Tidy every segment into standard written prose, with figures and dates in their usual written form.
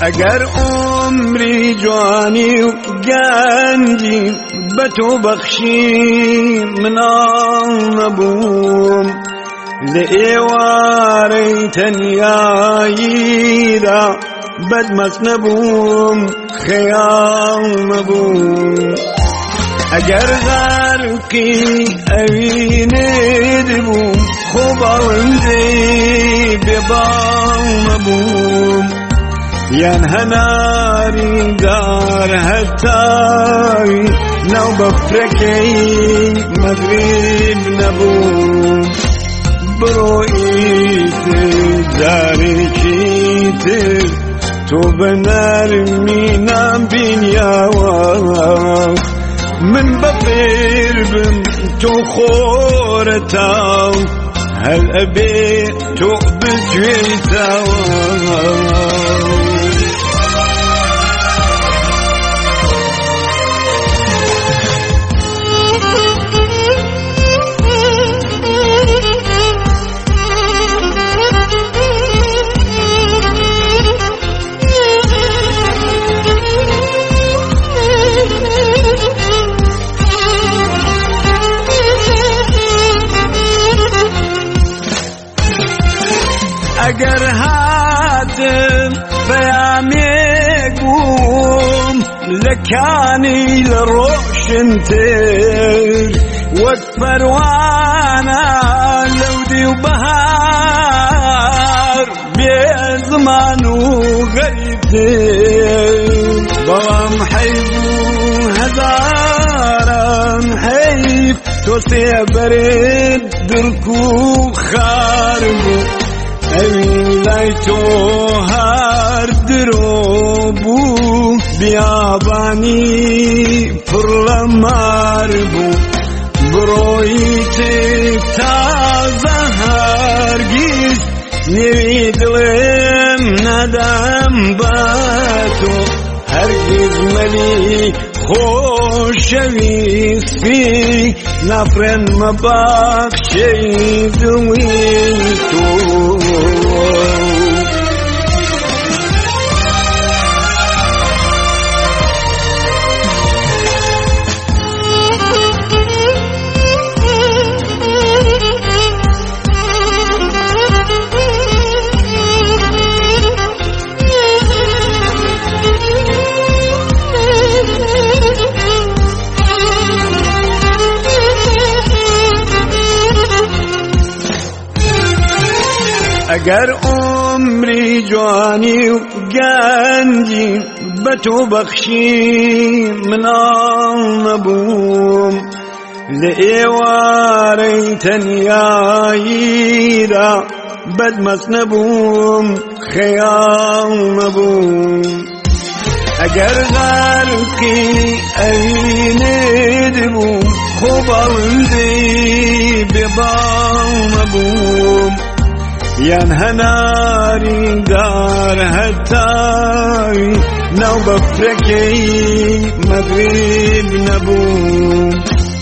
اگر عمری جوانی و گنجی به تو بخشی منال نبوم لئیواری تنیایی را بدمست نبوم خیال نبوم اگر غرقی اوینه بوم خوب آوندی ببال نبوم یان هناری دار هتای نو بفرکی مغرب نبوم برویت داری کیتر تو بنرمینم بینیاوا من بفیر بم تو خورتاو هل ابي تو بجويتاو اگر هاتم فياميك بوم لكاني لروشنتر واكبر وانا لودي وبهار بزمان وغيبتر بوام حيبو هزارا حيب توسي برد دركو خاربو اوین لای تو هر دروبو بیابانی پرلمار بو برویت تازه هرگیز نویدلم ندم با تو هرگیز ملی خوشویستی نفرن مبخشی دوی تو اگر عمری جوانی و گنجی به تو بخشی منال نبوم لئیواری تنیایی را بدمست نبوم خیال نبوم اگر غرقی اوینه بوم خوب آوندی ببال نبوم یان هناری دار هتای نو بفرکی مغرب نبوم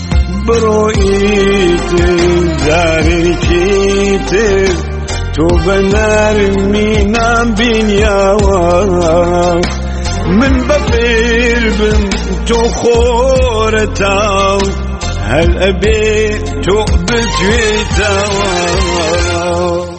برویت داری کیتر تو بنرمینم بینیاوا من بفیر بم تو خورتاو هل ابي تو بجويتاوا